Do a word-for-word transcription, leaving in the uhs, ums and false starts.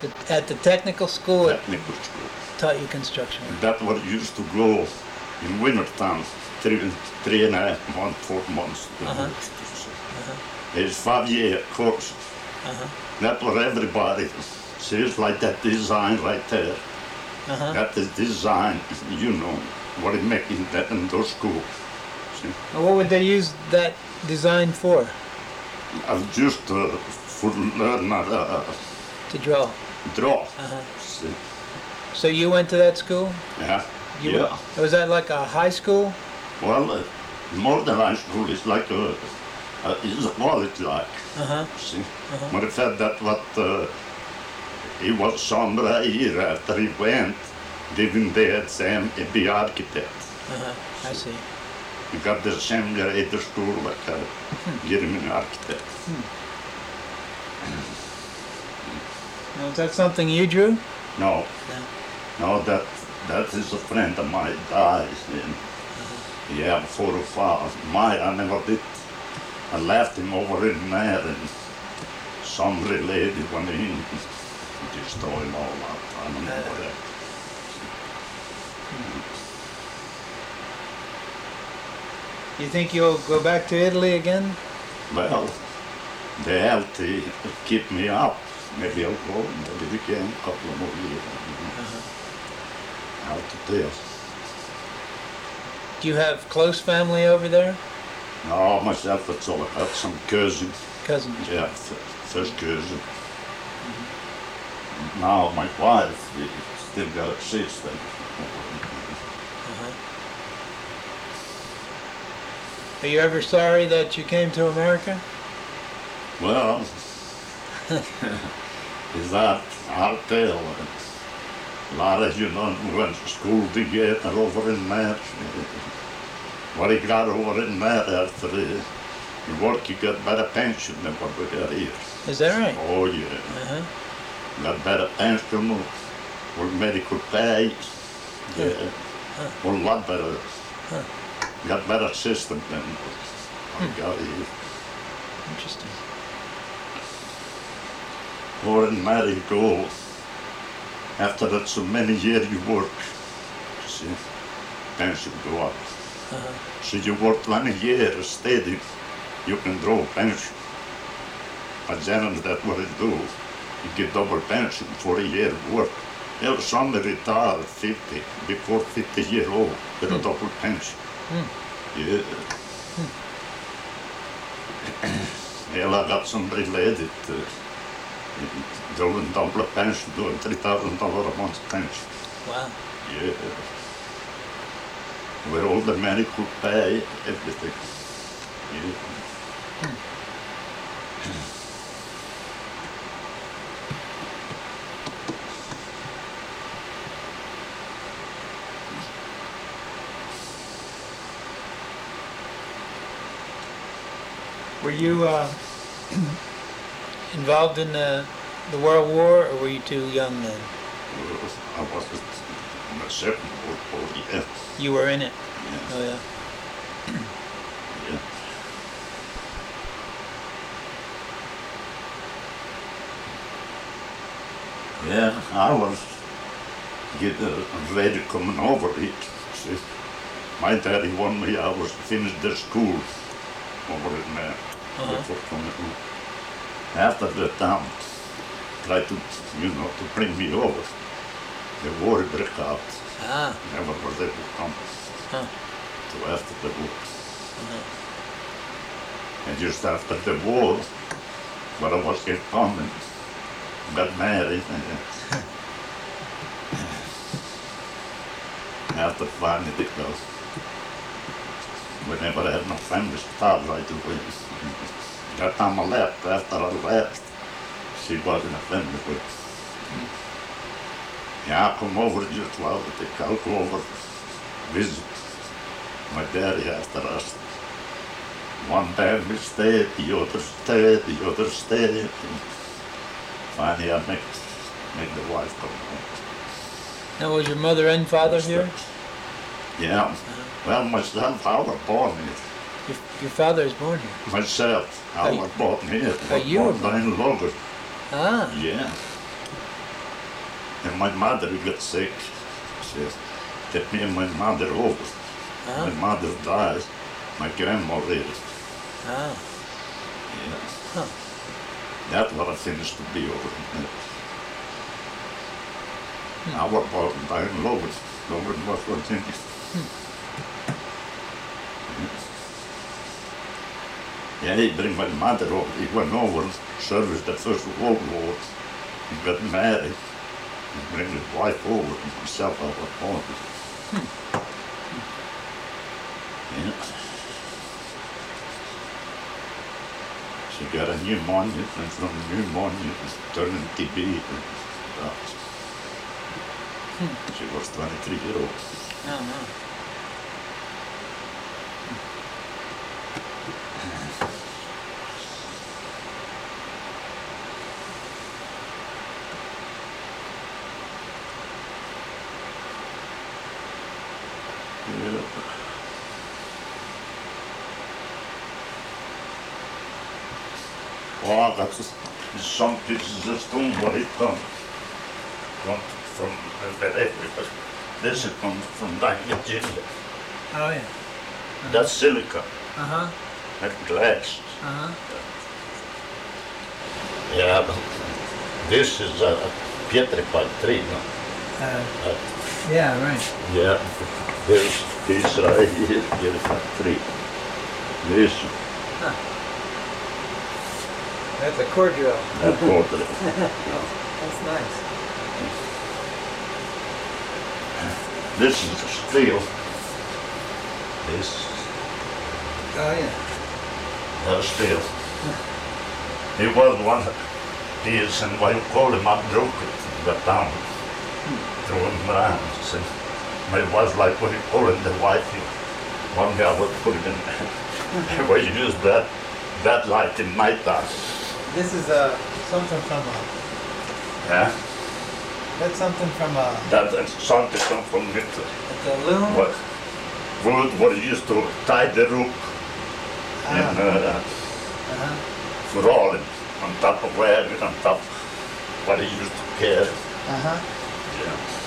The, at the technical school, it technical school. taught you construction. And that was used to go in wintertime, three, three and a half months, four months. Uh-huh. Uh-huh. It's five-year course. Uh-huh. That was everybody. See, it's like that design right there. Uh-huh. That is design, you know, what it making that in those schools. See? And what would they use that design for? I just uh, for learn how to uh, To draw. draw. Uh-huh. See? So you went to that school? Yeah. You yeah. Was that like a high school? Well, uh, more than high school, it's like a, a it's a college like. Uh-huh. See? Uh-huh. Men det said that what uh, he was somewhere here after he went, living there at Sam, a be architect. Uh-huh. I see. He got the same grade at school like a German architect. Now, is that something you drew? No, No. no, that that is a friend of mine died. And yeah, four or five. My, I never did. I left him over in there and some lady went in destroyed him all that. I don't know what that. You think you'll go back to Italy again? Well, they have to keep me up. Maybe I'll go, maybe again, a couple of more years. Uh-huh. How to tell. Do you have close family over there? No, myself, that's all. I got some cousin. Cousins? Yeah, f- first cousin. Now my wife, we still got a sister. Uh-huh. Are you ever sorry that you came to America? Well, is that, I'll tell. A lot of you know, we went to school together over in there. What he got over in there after the you work, you got better pension than what we got here. Is that right? Oh yeah. Uh-huh. Got better pension, or medical pay. Yeah. Huh. Well, a lot better. Huh. Got better system than what we got here. Interesting. Or in there you go. After that so many years you work, you see, pension go up. Uh-huh. So you work twenty years steady, you can draw pension. But then that's what it do. You get double pension for a year work. Yeah, some retire fifty, before fifty years old, with a double pension. Hmm. Yeah. Well, I got some related, uh, drawing double pension, doing three thousand dollars a month pension. Wow. Yeah. With all the medical pay, everything. Yeah. Were you uh, involved in the, the World War, or were you too young then? Well, I was in the Second World War, yeah. You were in it? Yeah. Oh, yeah. Yeah. Yeah, I was getting ready coming over it. See, my daddy wanted me, I was finished the school over in there. Uh-huh. Before coming home. After the town tried to, you know, to bring me over. The war broke out. Ah. Never was able to come. Huh. So after the war. Uh-huh. And just after the war, but I was get coming, got married. And after finally it goes. We never had no family start right away. That time I left, after I left, she wasn't a family with. Yeah, I come over just while they I'll go over, visit my daddy after us. One day we stayed, the other stayed, the other stayed. Finally I make, make the wife come home. Now, was your mother and father here? Yeah. Well, myself, I was born here. Your, your father is born here? Myself, I Oh, was born here. oh, you were born in Logan. Ah. Yeah. and my mother got sick. She kept me and my mother over. Uh-huh. My mother died. My grandma lived. Oh. Yeah. Huh. That var det finnes to be over. I var bara där en lovet. Lovet var för ting. Yeah, he bring my mother over. He went over and serviced the First World War. He got married. He bring his wife over and himself out of Poland. Yeah. She got a pneumonia, and from pneumonia it turned into T B. And that. She was twenty-three years old. Oh, no. Yeah. Well, I got s- some pieces of stone where it come from, from uh, this is come from down in Virginia. Oh, yeah. That's silica, Uh-huh. that glass. Uh-huh. Yeah, but this is a pietrified tree, no? Uh, Uh, yeah, right. yeah, there's this right here, pietrified tree. This, That's a core drill. that portrait. That's nice. This is steel. This, Oh, yeah. that's steel. He was one of these, and when you called him up, broke it, got down, threw him around. So, but it was like when you called him the wife, you, one guy would put it in, where you use that, that light in night time. This is uh, something from a, Yeah, that's something from a, that, that's something come from it. it's a loom. What, wood, what he used to tie the rope in, Ah, uh, uh-huh. rolling on top of wagon, on top what he used to carry. Uh-huh. Yeah.